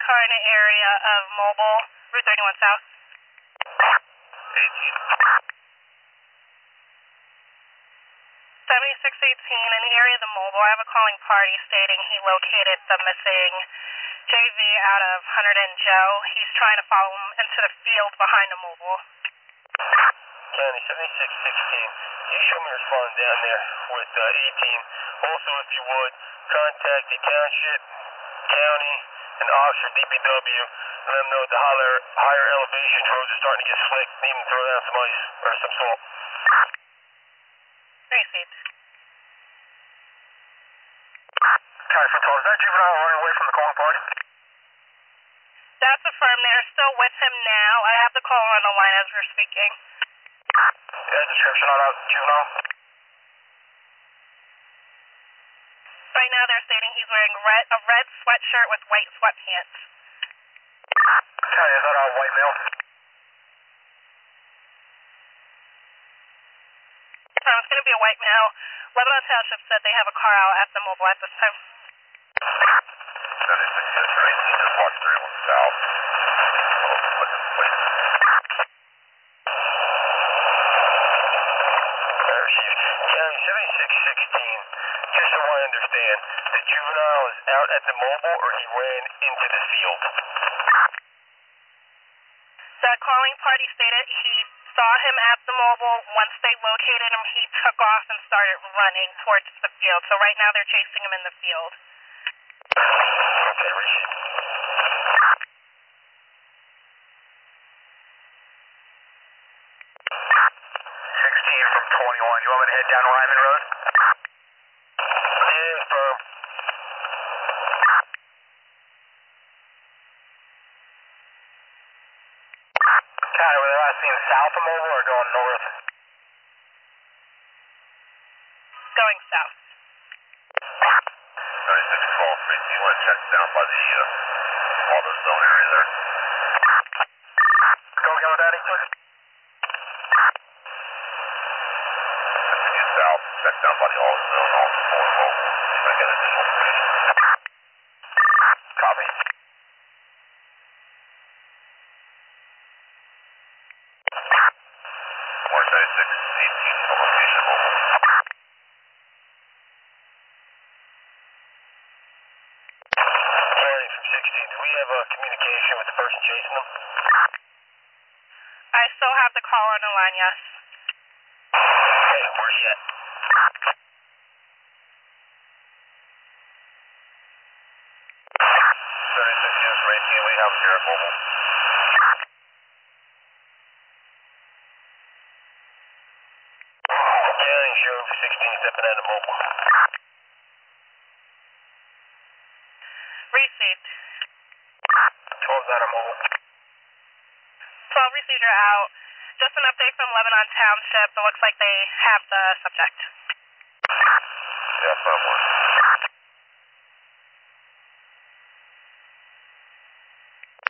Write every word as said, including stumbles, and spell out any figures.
car in the area of Mobile, Route thirty-one South. eighteen. seventy-six eighteen, in the area of the Mobile, I have a calling party stating he located the missing J V out of Hunter and Joe. He's trying to follow him into the field behind the Mobile. County seventy-six sixteen, can you show me responding down there with uh, eighteen? Also, if you would, contact the township, county, and officer D P W. Let them know the higher, higher elevation roads are starting to get slick. Need them to throw down some ice or some salt. Received. County four twelve, is that juvenile running away from the calling party? That's affirmed. They're still with him now. I have the caller on the line as we're speaking. Yeah, description on that juvenile? Right now they're stating he's wearing red, a red sweatshirt with white sweatpants. County, is that a white male? So it's going to be a white male. Lebanon Township said they have a car out at the Mobile at this time. seventy-six eighteen, just watch thirty-one South. County seventy-six sixteen, just so I understand, the juvenile is out at the Mobile or he ran into the field? The calling party stated he saw him at the Mobile. Once they located him, he took off and started running towards the field. So right now they're chasing him in the field. Okay, receive. sixteen from twenty-one, you want me to head down Ryman Road? Yeah, firm. County, were they last seen south of Mobile or going north? Going south. seventy-six twelve, you want to check down by the uh, all those zone area there. Go again with that, please. South, check down by the all zone, all four Mobile. I get additional information. Copy. one seventy-six eighteen, location Mobile. County from sixteen, do we have uh, communication with the person chasing them? I still have the caller on the line, yes. Hey, where's he at? seventy-six units from eighteen, we have him here at Mobile. County showing for sixteen, stepping out of Mobile. Received. twelve's out of Mobile. twelve received, you're out. Just an update from Lebanon Township. It looks like they have the subject.